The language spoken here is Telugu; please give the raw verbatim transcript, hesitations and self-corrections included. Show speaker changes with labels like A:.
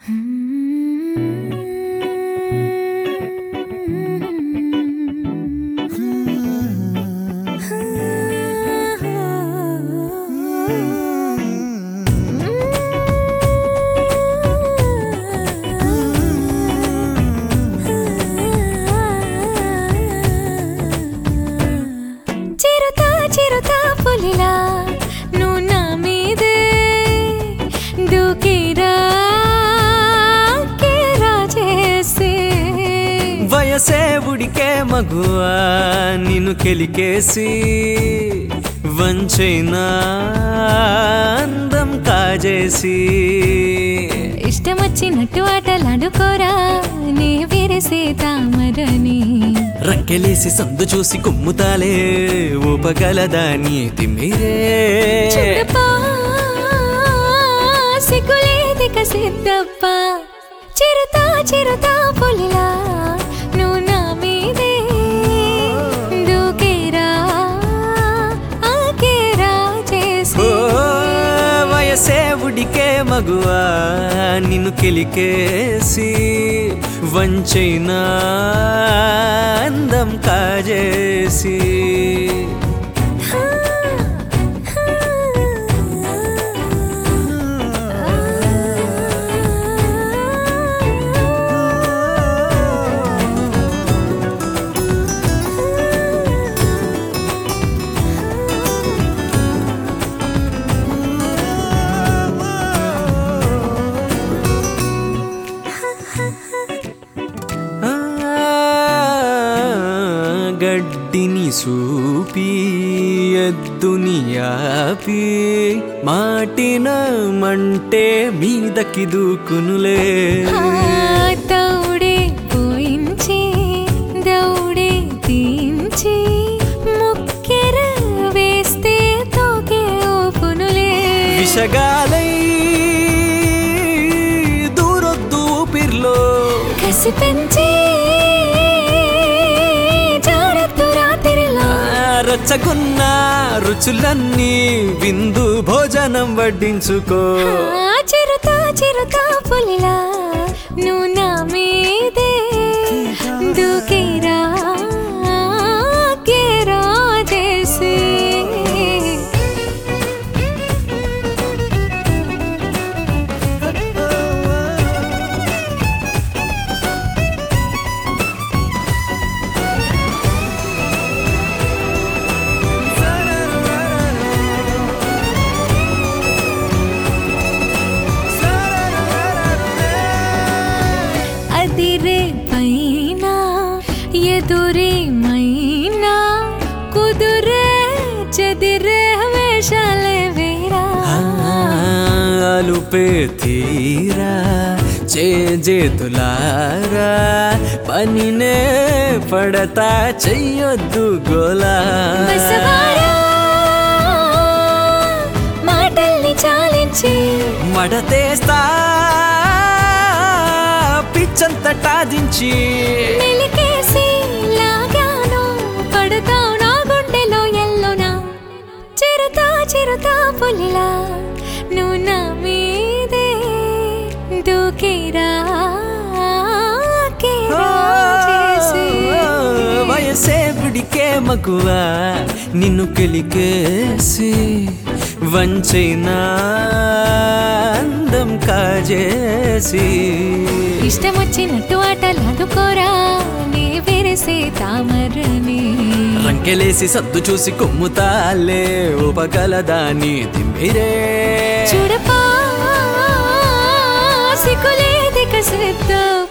A: చిరుతా చిరుతా పులిలా నువ్వు నా మీదే దూకిరా కేరా చేసే
B: వయసే ఉడికే మగువా నిన్ను కెలికేసి వంచైనా అందం కాజేసి
A: ఇష్టం వచ్చినట్టు ఆటలాడుకోరా నీ విరిసే తామరని
B: రక్కెలేసి సందు చూసి కుమ్ముతాలే ఊపగలదాని తిమ్మిరే
A: చూడపా సిగ్గులేదిక సిద్ధప్ప చిరుతా చిరుతా పులిలా నువ్వు నా మీదే దూకేరా ఆకేరా చేసి
B: వయసే ఉడికే మగువా నిన్ను కెలికేసి వంచైనా అందం కాజేసి గడ్డిని సూపి ఎద్దుని యాపి మాటిన మంటే మీదకి దూకునులే
A: దౌడే పోయించి దౌడే తీంచి ముక్కెర వేస్తే తోకే ఓపునులే
B: విషగాలై దూరొద్దు ఊపిర్లో
A: కసి పెంచి
B: రచ్చగున్న రుచులన్నీ విందు భోజనం వడ్డించుకో
A: చిరుతా చిరుతా పులిలా నువ్వు నా మీదే దూకేరా కేరా చేసి అదిరే పైన ఎదురే మైనా కుదురే చెదిరే వేషాలే వేరా
B: అలుపే తీరా చేతులారా పనినే పడతా చెయ్యొద్దు గోలా
A: మాటల్ని చాలించి
B: మడతేస్తా పిచ్చంత టాదించి
A: మెలికేసి లాగాను పడతావు నా గుండెలో ఎల్లోనా చిరుతా చిరుతా పులిలా నువ్వు నా మీదే దూకేరా కేరా చేసి
B: వయసే గుడికే మగువా నిన్ను కెలికేసి వంచైనా అందం కాజేసి
A: ఇష్టం వచ్చినట్టు ఆటలాడుకోరా నీ విరిసే తామరని
B: రంకెలేసి సద్దు చూసి కొమ్ముతాలే ఊపగలదాని తిమ్మిరే
A: చూడపా సిగ్గులేదిక సిద్ధం